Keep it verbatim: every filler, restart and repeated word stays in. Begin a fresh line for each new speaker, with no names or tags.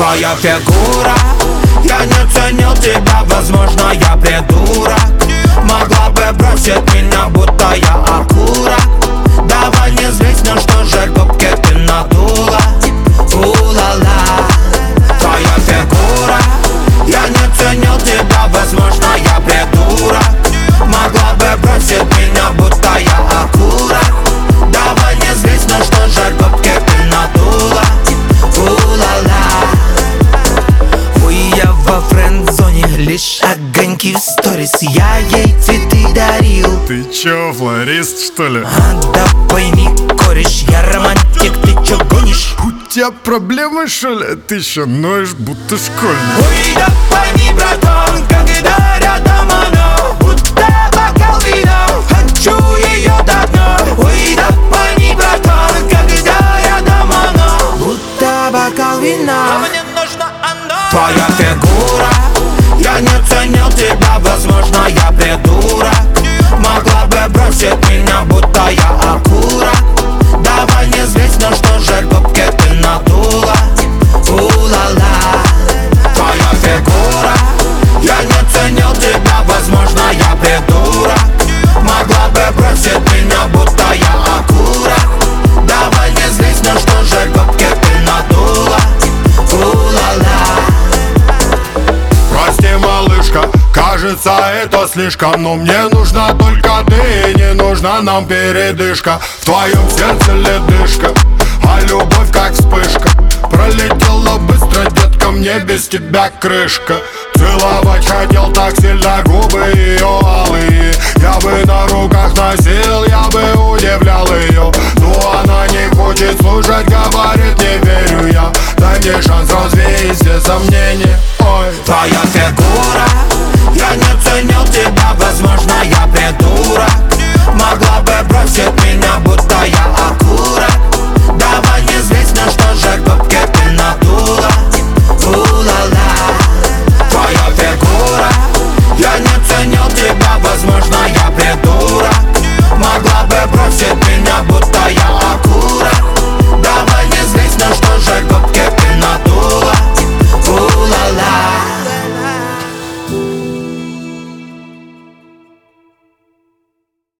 Твоя фигура, я не ценил тебя, возможно, я придурок. Могла бы бросить меня, будто я окурок. Давай не злись, ну что же губки ты надула. У-ла-ла. Твоя фигура, я не ценил тебя, возможно, я придурок. Могла бы бросить меня, будто я окурок. Давай не злись, ну что же губки ты надула. У-ла-ла. Ой, я во френд-зоне, лишь огоньки в сторис. Я ей цветы дарил.
Ты чё, флорист, что ли?
А, да пойми, кореш, я романтик, ты чё гонишь?
У тебя проблемы, что ли? Ты ещё ноешь, будто школьник.
Ой, да пойми, братан, когда рядом она, будто бокал вина, хочу её до дна. Ой, да пойми, братан, когда рядом она, будто бокал вина. А мне нужна она. Твоя фигура, я не ценил тебя, возможно, я придурок. Могла бы бросить меня, будто я окурок. Давай не злись, ну что же губки ты надула. У-ла-ла. Твоя фигура, я не ценил тебя, возможно, я придурок. Могла бы бросить меня, будто я окурок. Давай не злись, ну что же губки ты надула. У-ла-ла.
Прости, малышка, кажется, это слишком. Но мне нужна только ты, не нужна нам передышка. В твоем сердце ледышка, а любовь как вспышка. Пролетела быстро, детка, мне без тебя крышка. Целовать хотел так сильно губы ее алые. Я бы на руках носил, я бы удивлял ее. Но она не хочет слушать, говорит, не верю я. Дай мне шанс развеять все сомнения. Ой.
Твоя фигура, я не ценил тебя, возможно, я придурок. Могла бы бросить меня,